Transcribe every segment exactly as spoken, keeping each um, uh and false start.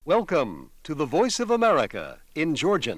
Welcome to the Voice of America in Georgian.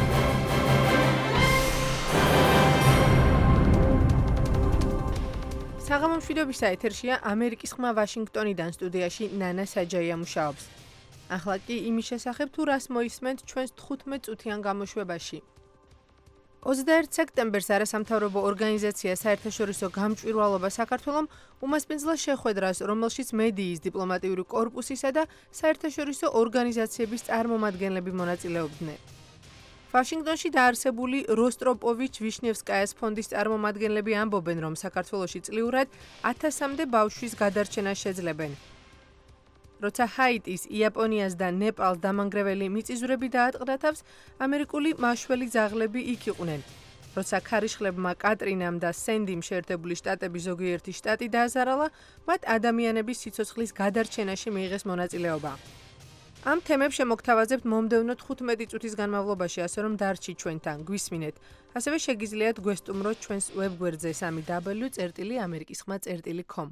საღამომშვიდობის ეთერშია ამერიკის ხმა ვაშინგტონიდან სტუდიაში ნანა საჯაია მუშაობს. ახლა კი იმის შესახებ თუ რას მოისმენთ ჩვენს თხუთმეტ წუთიან გამოშვებაში. ოცდაერთ სექტემბერს არასამთავრობო ორგანიზაცია საერთაშორისო გამჭვირვალობა საქართველომ უმასპინძლა შეხვედრას, რომელშიც მედიის დიპლომატიური კორპუსისა და საერთაშორისო ორგანიზაციების წარმომადგენლები მონაწილეობდნენ. ვაშინგტონში დაარსებული როსტროპოვიჩ ვიშნევსკაიას ფონდის წარმომადგენლები ამბობენ, რომ საქართველოში წლიურად ათასამდე ბავშვის გადარჩენას შეძლებენ. როცა ჰაიტის, იაპონიას და ნეპალს დამანგრეველი მიწისძვრები დაატყდა თავს, ამერიკული მაშველი ძაღლები იქ იყვნენ. როცა ქარიშხლებმა კატრინამ და სენდიმ შეერთებული შტატების ზოგიერთი შტატი დააზარალა, მათ ადამიანების სიცოცხლის გადარჩენაში მიიღეს მონაწილეობა. ამ თემებს შემოგთავაზებთ მომდევნო თხუთმეტი წუთის განმავლობაში, ასე რომ დარჩით ჩვენთან, გვისმინეთ. ასევე შეგიძლიათ გვესტუმროთ ჩვენს ვებგვერდზე სამი დაბლიუ წერტილი ამერიკის ხმა წერტილი com.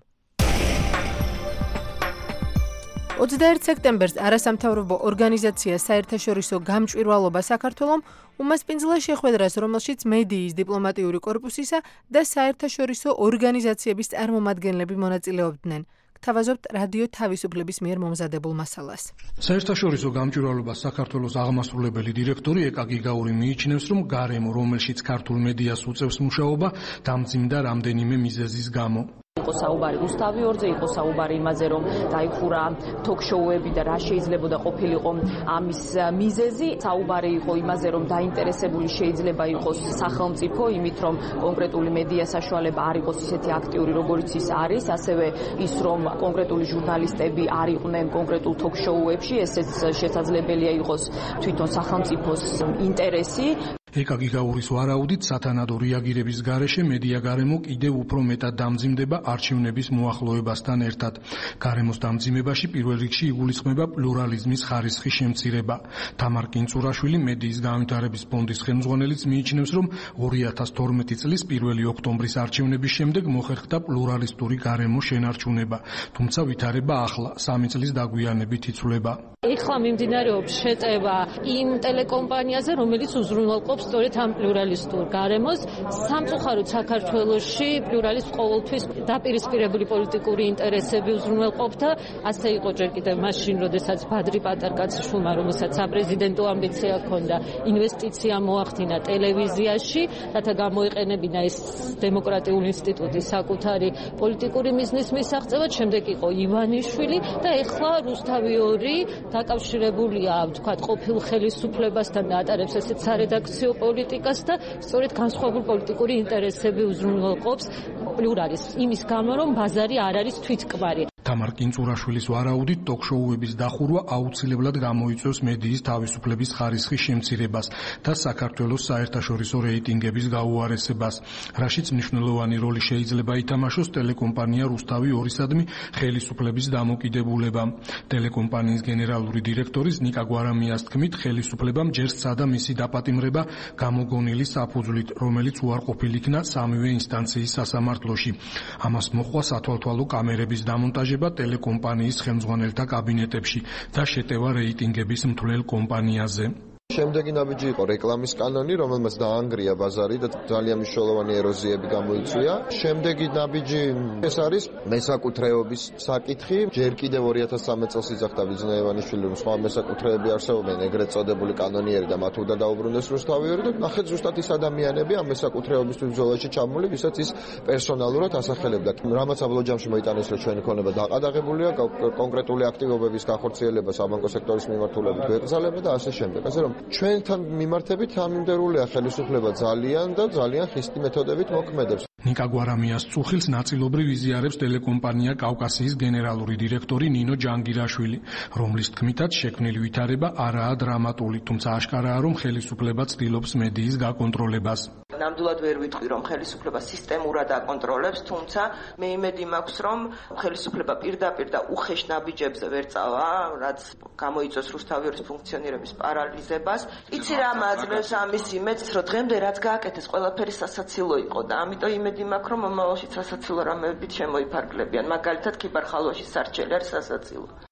ოცდაერთ სექტემბერს არასამთავრობო ორგანიზაცია საერთაშორისო გამჭვირვალობა საქართველომ უმასპინძლა შეხვედრას, რომელშიც მედიის დიპლომატიური კორპუსისა და საერთაშორისო ორგანიზაციების წარმომადგენლები მონაწილეობდნენ. გთავაზობთ რადიო თავისუფლების მიერ მომზადებულ მასალას. საერთაშორისო გამჭვირვალობა საქართველოს აღმასრულებელი დირექტორი ეკა გიგაური მიიჩნევს, რომ გარემო, რომელშიც ქართულ მედიას უწევს მუშაობა, დამძიმდა რამდენიმე მიზეზის გამო. იყო საუბარი რუსთავი ორზე, იყო საუბარი იმაზე, რომ დაიხურა თოქ-შოუები და რა შეიძლებოდა ყოფილიყო ამის მიზეზი. საუბარი იყო იმაზე, რომ დაინტერესებული შეიძლება იყოს სახელმწიფო იმით, რომ კონკრეტული მედია საშუალება არ იყოს ისეთი აქტიური, როგორც ის არის, ასევე ის, რომ კონკრეტული ჟურნალისტები არ იყვნენ კონკრეტულ თოქ-შოუებში, ესეც შესაძლებელია იყოს თვითონ სახელმწიფოს ინტერესი. ეკა გიგაურის ვარაუდით, სათანადო რეაგირების გარეშე მედია გარემო კიდევ უფრო მეტად დამძიმდება არჩევნების მოახლოებასთან ერთად. გარემოს დამძიმებაში პირველ რიგში იგულისხმება პლურალიზმის ხარისხის შემცირება. თამარ კინწურაშვილი, მედიის განვითარების ფონდის ხელმძღვანელიც მიიჩნევს, რომ ორი ათას თორმეტი წლის პირველი ოქტომბრის არჩევნების შემდეგ მოხერხდა პლურალისტური გარემოს შენარჩუნება, თუმცა ვითარება ახლა, სამი წლის დაგვიანებით იცვლება. ეხლა მიმდინარეობს შეტევა იმ ტელეკომპანიაზე, რომელიც უზრუნველყოფს სწორედ ამ პლურალისტურ გარემოს. სამწუხაროდ საქართველოში პლურალისტ ყოველთვის დაპირისპირებული პოლიტიკური ინტერესები უზრუნველყოფდა. ასე იყო ჯერ კიდევ მაშინ, როდესაც ბადრი პატარკაციშვილმა, რომელსაც საპრეზიდენტო ამბიცია ჰქონდა, ინვესტიცია მოახდინა ტელევიზიაში, რათა გამოეყენებინა ეს დემოკრატიული ინსტიტუტი საკუთარი პოლიტიკური მიზნის მისაღწევად. შემდეგ იყო ივანიშვილი და ეხლა რუსთავი ორი დაკავშირებულია, ვთქვათ, ყოფილ ხელისუფლებასთან და ატარებს ესეც სარედაქციო პოლიტიკას და სწორედ განსხვავებული პოლიტიკური ინტერესები უზრუნველყოფს პლურალიზმს, იმის გამო, რომ ბაზარი არ არის თვითკბარი. თამარ კინწურაშვილის ვარაუდით, ტოქ-შოუების დახურვა აუცილებლად გამოიწვევს მედიის თავისუფლების ხარისხის შემცირებას და საქართველოს საერთაშორისო რეიტინგების გაუარესებას, რაშიც მნიშვნელოვანი როლი შეიძლება ითამაშოს ტელეკომპანია რუსთავი ორისადმი ხელისუფლების დამოკიდებულებამ. ტელეკომპანიის გენერალური დირექტორის ნიკა გვარამიას თქმით, ხელისუფლებამ ჯერ სცადა მისი დაპატიმრება გამოგონილი საფუძვლით, რომელიც უარყოფილ იქნა სამივე ინსტანციის სასამართლოში. ამას მოჰყვა სათვალთვალო კამერების დამონტაჟება ტელეკომპანიის ხელმძღვანელთა კაბინეტებში და შეტევა რეიტინგების მთლელ კომპანიაზე. შემდეგი ნაბიჯი იყო რეკლამის კანონი, რომელმაც დაანგრია ბაზარი და ძალიან მნიშვნელოვანი ეროზიები გამოიწვია. შემდეგი ნაბიჯი ეს არის მესაკუთრეობის საკითხი. ჯერ კიდევ ორი ათას ცხრამეტ წელს იძახდა ბიძინა ივანიშვილი, რომ სხვა მესაკუთრეები არსებობენ, ეგრეთ წოდებული კანონიერი და მათ უნდა დაუბრუნდეს რუსთავი ორი და ნახეთ ზუსტად ის ადამიანები ამ მესაკუთრეობისთვის ბრძოლაში ჩამული, ვისაც ის პერსონალურად ასახელებდა. რამაც აბლოჯამში მოიტანეს, რომ ჩვენი ქონება დაყადაღებულია, კონკრეტული აქტივობების განხორციელება საბანკო სექტორის მიმართულებით ვეკრძალება და ასე შემდეგ. ასე რომ ჩვენთან მიმართებით ამინდერულია ხელისუფლება ძალიან და ძალიან ხისტი მეთოდებით მოქმედებს. ნიკა გვარამიას წუხილს ნაწილობრივ იზიარებს ტელეკომპანია კავკასიის გენერალური დირექტორი ნინო ჯანგირაშვილი, რომლის თქმითაც შექმნილი ვითარება არაა დრამატული, თუმცა აშკარაა, რომ ხელისუფლება ცდილობს მედიის გაკონტროლებას. ნამდვილად ვერ ვიტყვი, რომ ხელისუფლება სისტემურად აკონტროლებს, თუმცა მე იმედი მაქვს, რომ ხელისუფლება პირდაპირ და უხეშ ნაბიჯებზე ვერ წავა, რაც გამოიწვევს რუსთავი ორის ფუნქციონირების პარალიზებას. იცი რა მაძლევს ამის იმედს, რომ დღემდე რაც გააკეთეს, ყველაფერი სასაცილო იყო და ამიტომ იმედი მაქვს, რომ მომავალში სასაცილო რამეებით შემოიფარგლებიან. მაგალითად, ქიბარ-ხალვაში სარჩელი არის სასაცილო.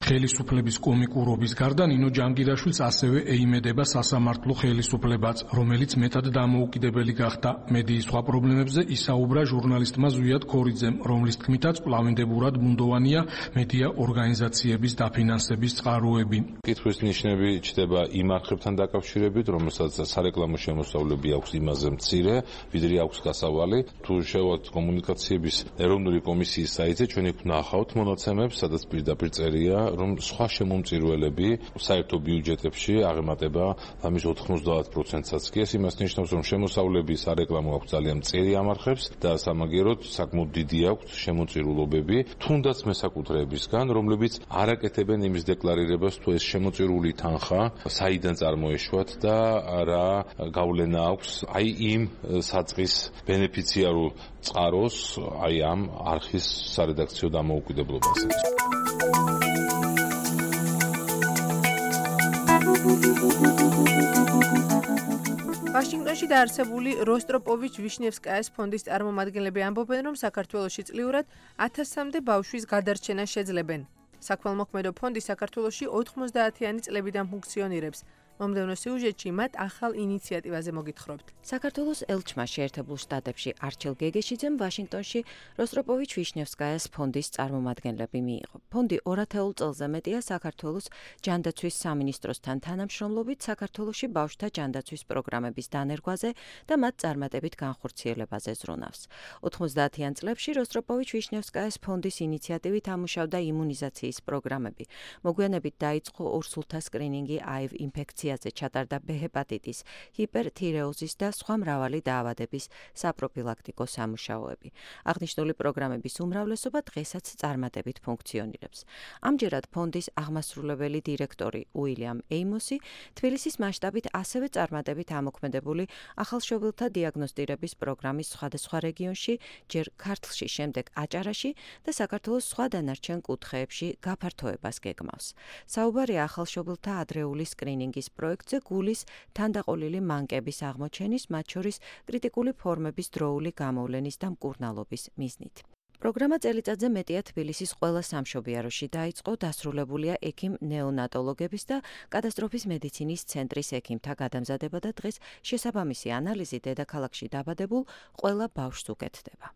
ხელისუფლების კომიკურობის გარდა ნინო ჯანგირაშვილს ასევე ეიმედება სასამართლო ხელისუფლებაც, რომელიც მეტად დამოუკიდებელი გახდა. მედიის სხვა პრობლემებზე ისაუბრა ჟურნალისტმა ზვიად ქორიძემ, რომლის თქმითაც კვლავინდებურად ბუნდოვანია მედია ორგანიზაციების დაფინანსების წყაროები. კითხვის ნიშნები ჩდება იმ არხებთან დაკავშირებით, რომელსაც სარეკლამო შემოსავლები აქვს იმაზე მცირე, ვიდრე აქვს გასავალი. თუ შევავთ კომუნიკაციების ეროვნული კომისიის საიტზე, ჩვენ იქ ვნახავთ მონაცემებს, სადაც პირდაპირ წერია, რომ სხვა შემომწირველები საერთო ბიუჯეტებში აღემატება ამის ოთხმოცდაათ პროცენტსაც კი. ეს იმას ნიშნავს, რომ შემოსავლები სარეკლამო აქვს ძალიან მწირი ამ არხებს და სამაგიეროდ საკმაოდ დიდი აქვს შემოწირულობები, თუნდაც მესაკუთრეებისგან, რომლებიც არ აკეთებენ იმის დეკლარირებას, თუ ეს შემოწირული თანხა საიდან წარმოეშვათ და რა გავლენა აქვს აი იმ საწყის ბენეფიციარულ წყაროს, აი ამ არხის სარედაქციო დამოუკიდებლობაზე. ვაშინგტონში დაარსებული როსტროპოვიჩ-ვიშნევსკაიას ფონდის წარმომადგენლები ამბობენ, რომ საქართველოში წლიურად ათასამდე ბავშვის გადარჩენას შეძლებენ. საქველმოქმედო ფონდი საქართველოში ოთხმოცდაათიანი წლებიდან ფუნქციონირებს. მომდევნო სიუჟეტში მათ ახალ ინიციატივაზე მოგითხრობთ. საქართველოს ელჩმა შეერთებულ შტატებში არჩილ გეგეშიძემ ვაშინგტონში როსტროპოვიჩ-ვიშნევსკაიას ფონდის წარმომადგენლები მიიღო. ფონდი ორ ათეულ წელზე მეტია საქართველოს ჯანდაცვის სამინისტროსთან თანამშრომლობით საქართველოში ბავშვთა ჯანდაცვის პროგრამების დანერგვაზე და მათ წარმატებით განხორციელებაზე ზრუნავს. ოთხმოცდაათიან წლებში როსტროპოვიჩ-ვიშნევსკაიას ფონდის ინიციატივით ამუშავდა იმუნიზაციის პროგრამები. მოგვიანებით დაიწყო ორსულთა სკრინინგი აივ ინფექცია ჩატარდა ბ ჰეპატიტის, ჰიპერთირეოზის და სხვა მრავალი დაავადების საპროფილაქტიკო სამუშაოები. აღნიშნული პროგრამების უმრავლესობა დღესაც წარმატებით ფუნქციონირებს. ამჯერად ფონდის აღმასრულებელი დირექტორი უილიამ ეიმოსი თბილისის მასშტაბით ასევე წარმატებით ამოქმედებული ახალშობილთა დიაგნოსტირების პროგრამის სხვადასხვა რეგიონში, ჯერ ქართლში, შემდეგ აჭარაში და საქართველოს სხვა დანარჩენ კუთხეებში გაფართოებას გეგმავს. საუბარია ახალშობილთა ადრეული სკრინინგის პროექტზე გულის თანდაყოლილი მანკების აღმოჩენის, მათ შორის კრიტიკული ფორმების დროული გამოვლენის და მკურნალობის მიზნით. პროგრამა წელიწადზე მეტია თბილისის ყველა სამშობიაროში დაიწყო, დასრულებულია ექიმ ნეონატოლოგების და კატასტროფის მედიცინის ცენტრის ექიმთა გადამზადება და დღეს შესაბამისი ანალიზი დედაქალაქში დაბადებულ ყველა ბავშვს უკეთდება.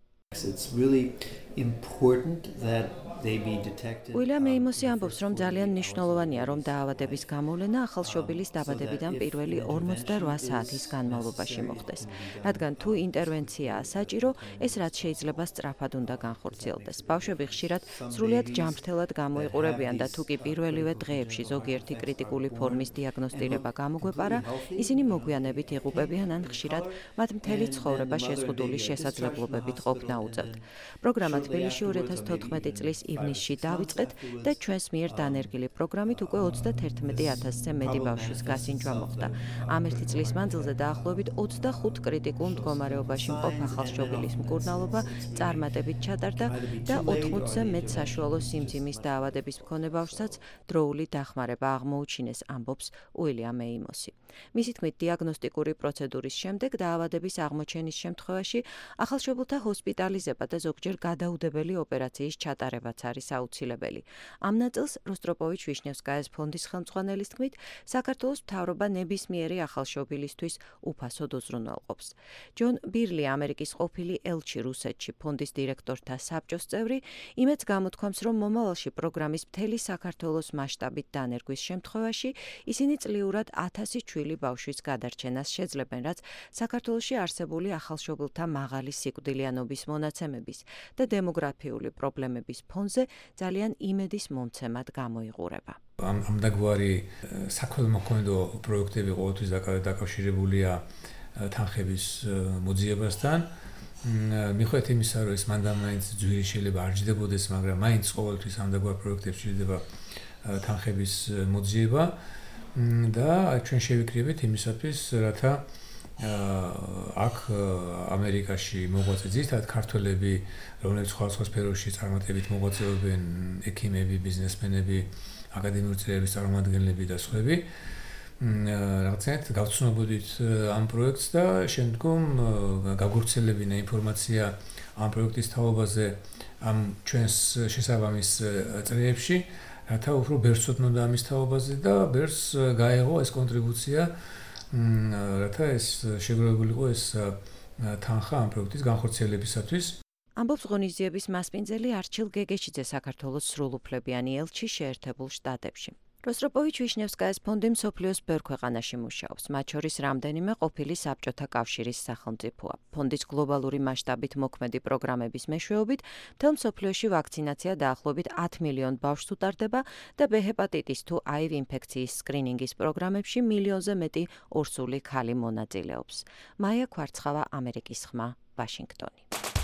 უილიამ ეიმოსი ამბობს, რომ ძალიან მნიშვნელოვანია, რომ დაავადების გამოვლენა ახალშობილის დაბადებიდან პირველი ორმოცდაოთხ საათის განმავლობაში მოხდეს. რადგან თუ ინტერვენციაა საჭირო, ეს რაც შეიძლება სწრაფად უნდა განხორციელდეს. ბავშვები ხშირად სრულიად ჯანმრთელად გამოიყურებიან და თუ კი პირველივე დღეებში ზოგიერთი კრიტიკული ფორმის დიაგნოსტირება გამოგვეპარა, ისინი მოგვიანებით იღუპებიან ან ხშირად მათ მთელი ცხოვრება შეზღუდული შესაძლებლობებით ყოფნა უწევთ. პროგრამა თბილისში ორი ათას თოთხმეტი წლის ივნისში დავიწყეთ და ჩვენს მიერ დანერგილი პროგრამით უკვე ოცდაათი ათასზე მეტი ბავშვის გასინჯვა მოხდა. ამ ერთი წლის მანძილზე დაახლოებით ოცდახუთ კრიტიკულ მდგომარეობაში მყოფ ახალშობილის მკურნალობა წარმატებით ჩატარდა და ოთხმოცზე მეტ საშუალო სიმძიმის დაავადების მქონე ბავშვსაც დროული დახმარება აღმოუჩინეს, ამბობს უილიამ ეიმოსი. მისი თქმით, დიაგნოსტიკური პროცედურის შემდეგ დაავადების აღმოჩენის შემთხვევაში ახალშობილთა ჰოსპიტალიზება და ზოგჯერ გადაუდებელი ოპერაციის ჩატარებაც არის აუცილებელი. ამ ნაწილს როსტროპოვიჩ-ვიშნევსკაიას ფონდის ხელმძღვანელის თქმით, საქართველოს მთავრობა ნებისმიერი ახალშობილისთვის უფასოდ უზრუნველყოფს. ჯონ ბირლი, ამერიკის ყოფილი ელჩი რუსეთში, ფონდის დირექტორთა საბჭოს წევრი, იმედს გამოთქვამს, რომ მომავალში პროგრამის მთელი საქართველოს მასშტაბით დანერგვის შემთხვევაში ისინი წლიურად ათასი ჩვილი ბავშვის გადარჩენას შეძლებენ, რაც საქართველოში არსებული ახალშობილთა მაღალი სიკვდილიანობის მონაცემების და დემოგრაფიული პრობლემების ფონზე ძალიან იმედის მომცემად გამოიყურება. ამ ამდაგვარი საქველმოქმედო პროექტები ყოველთვის დაკავშირებულია თანხების მოძიებასთან. მიხვდეთ იმისა, რომ ეს მანდამაინც ძვირი შეიძლება არ ჯდებოდეს, მაგრამ მაინც ყოველთვის ამდაგვარ პროექტებში ჯდება თანხების მოძიება და ჩვენ შევიკრიბეთ იმისათვის, რათა აქ ამერიკაში მოღვაწე ძირითადად ქართველები, რომლებიც სხვადასხვა სფეროში წარმატებით მოღვაწეობენ, ექიმები, ბიზნესმენები, აკადემიური წრეების წარმომადგენლები და სხვები, რაღაცნაირად გავცნობოდით ამ პროექტს და შემდგომ გაგვვრცელებინა ინფორმაცია ამ პროექტის თაობაზე ამ ჩვენს შესაბამის წრეებში, რათა უფრო ბერს უთნოდა ამის თაობაზე და ბერს გაეღო ეს კონტრიბუცია, რათა ეს შეგროვებულიყო ეს თანხა ამ პროექტის განხორციელებისათვის. ამბობს ღონისძიების მასპინძელი არჩილ გეგეშიძე საქართველოს სრულუფლებიანი ელჩი შეერთებულ შტატებში. როსტროპოვიჩ ვიშნევსკაის ფონდი მსოფლიოს ბევრ ქვეყანაში მუშაობს, მათ შორის რამდენიმე ყოფილი საბჭოთა კავშირის სახელმწიფოა. ფონდის გლობალური მასშტაბით მოქმედი პროგრამების მეშვეობით მთელ მსოფლიოში ვაქცინაცია დაახლოებით ათ მილიონ ბავშვს უტარდება და ბ ჰეპატიტის თუ აივ ინფექციის სკრინინგის პროგრამებში მილიონზე მეტი ორსული ქალი მონაწილეობს. მაია ქვარცხავა, ამერიკის ხმა, ვაშინგტონი.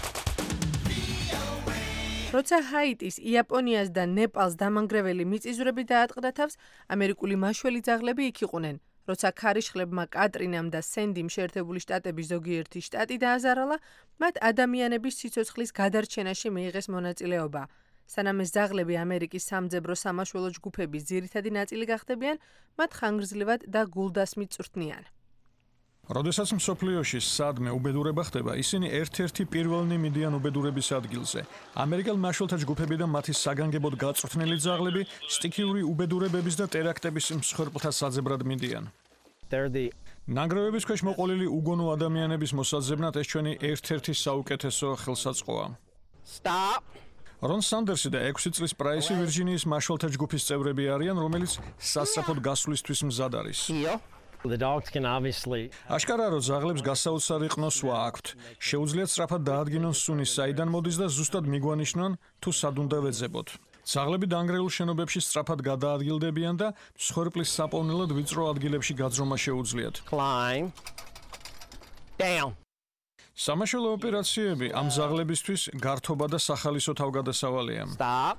როცა ჰაიტის, იაპონიას და ნეპალს დამანგრეველი მიწისძვრები დაატყდა თავს, ამერიკული მაშველი ძაღლები იქ იყვნენ. როცა ქარიშხლებმა კატრინამ და სენდიმ შეერთებული შტატების ზოგიერთი შტატი დააზარალა, მათ ადამიანების სიცოცხლის გადარჩენაში მიიღეს მონაწილეობა. სანამ ეს ძაღლები ამერიკის სამძებრო სამაშველო ჯგუფების ძირითადი ნაწილი გახდებიან, მათ ხანგრძლივად და გულდასმით წვრთნიან. როდესაც მსოფლიოში სადმე უბედურება ხდება, ისინი ერთ-ერთი პირველნი მიდიან უბედურების ადგილზე. ამერიკელ მაშველთა ჯგუფები და მათი საგანგებოდ გაწვრთნილი ძაღლები სტიქიური უბედურებების და ტერაქტების მსხვერპლთა საძებრად მიდიან. ნანგრევების ქვეშ მოყოლილი უგონო ადამიანების მოსაძებნად ეს ჩვენი ერთ-ერთი საუკეთესო ხელსაწყოა. რონ სანდერსი და ექვსი წლის პრაისი ვირჯინიის მაშველთა ჯგუფის წევრები არიან, რომელიც სასწრაფოდ გასვლისთვის მზად არის. The dogs can obviously აშკარაა, რომ ძაღლებს გასაოცარი ყნოსვა აქვთ. შეუძლიათ სწრაფად დაადგინონ სუნი, საიდან მოდის და ზუსტად მიგვანიშნონ, თუ სად უნდა ვეძებოთ. ძაღლები დანგრეულ შენობებში სწრაფად გადაადგილდებიან და მსხვერპლის საპოვნელად ვიწრო ადგილებში გაძრომა შეუძლიათ. climb down. სამაშველო ოპერაციები ამ ძაღლებისთვის გართობა და სახალისო თავგადასავალია. Stop.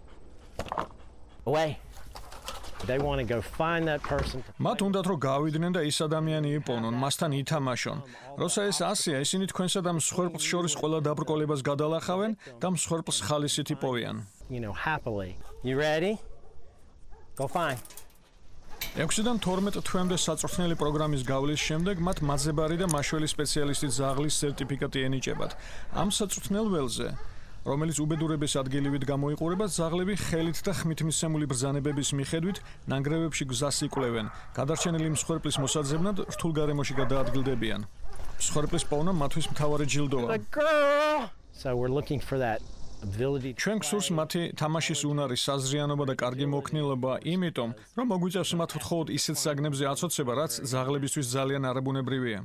Away. They want to go find that person. მათ უნდათ რომ გავიდნენ და ის ადამიანი იპოვნონ, მასთან ითამაშონ. როცა ეს ასეა, ისინი თქვენსა და მსხვერპლს შორის ყველა დაბრკოლებას გადალახავენ და მსხვერპლს ხალისით იპოვიან. You know, happily. You ready? Go find. ექვსიდან თორმეტ თვემდე საწვრთნელი პროგრამის გავლის შემდეგ მათ მაძებარი და მაშველი სპეციალისტის ძაღლის სერტიფიკატი ენიჭებათ. ამ საწვრთნელ ველზე, რომელიც უბედურების ადგილივით გამოიყურება, ძაღლები ხელით და ხმით მისცემული ბრძანებების მიხედვით ნანგრევებში გზას იკვლევენ. გადარჩენილი მსხვერპლის მოსაძებნად რთულ გარემოში გადაადგილდებიან. მსხვერპლის პოვნა მათთვის მთავარი ჯილდოა. So we're looking for that ability. ჩვენ გსურს მათი თამაშის უნარი, საზრიანობა და კარგი მოქნილობა, იმიტომ, რომ მოგვიწევს მათ მხოლოდ ისეთ საგნებზე აცოცება, რაც ძაღლებისთვის ძალიან არაბუნებრივია.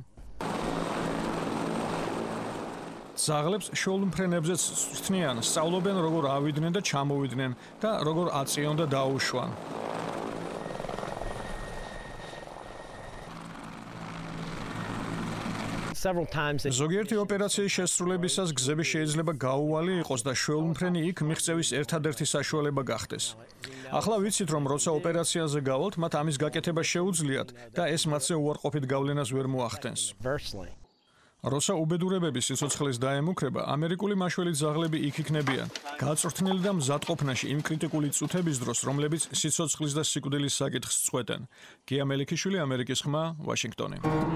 ძაღლებს შოულმფრენებზეც წვრთნიან, სწავლობენ როგორ ავიდნენ და ჩამოვიდნენ და როგორ აწიონ და დაუშვან. Several times ზოგიერთი ოპერაციის შესრულებისას გზები შეიძლება გაუვალი იყოს და შოულმფრენი იქ მიღწევის ერთადერთი საშუალება გახდეს. ახლა ვიცით, რომ როცა ოპერაციაზე გავალთ, მათ ამის გაკეთება შეუძლიათ და ეს მათზე უარყოფით გავლენას ვერ მოახდენს. როცა უბედურებების სიცოცხლის დაემუქრება, ამერიკული მაშველი ძაღლები იქ იქნებიან, გაწვრთნილი და მზადყოფნაში იმ კრიტიკული წუთების დროს, რომლებიც სიცოცხლის და სიკვდილის საკითხს წყვეტენ. გია მელიქიშვილი, ამერიკის ხმა, ვაშინგტონი.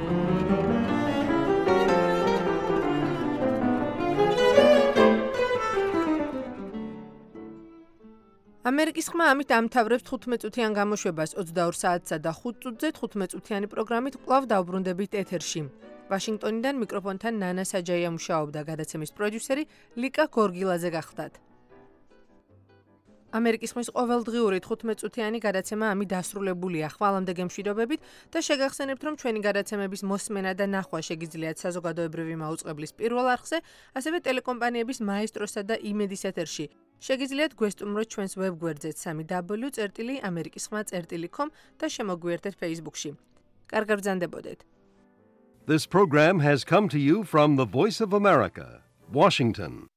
ამერიკის ხმა ამით ამთავრებს თხუთმეტ წუთიან გამოშვებას ოცდაორ საათსა და ხუთ წუთზე თხუთმეტ წუთიანი პროგრამით კვლავ დავბრუნდებით ეთერში. ვაშინგტონიდან მიკროფონთან ნანა საჯაია მუშაობდა, გადაცემის პროდიუსერი ლიკა გორგილაძე გახლდათ. ამერიკის ხმის ყოველდღიური თხუთმეტ წუთიანი გადაცემა ამით დასრულებულია. ხვალამდე გემშვიდობებით და შეგახსენებთ, რომ ჩვენი გადაცემების მოსმენა და ნახვა შეგიძლიათ საზოგადოებრივი მაუწყებლის პირველ არხზე, ასევე ტელეკომპანიების მაესტროსა და იმედის ეთერში. შეგიძლიათ გვესტუმროთ ჩვენს ვებგვერდზე სამი დაბლიუ წერტილი ამერიკის ხმა წერტილი com და შემოგვიერთეთ Facebook-ში. კარგად ბრძანდებოდეთ. This program has come to you from the Voice of America, Washington.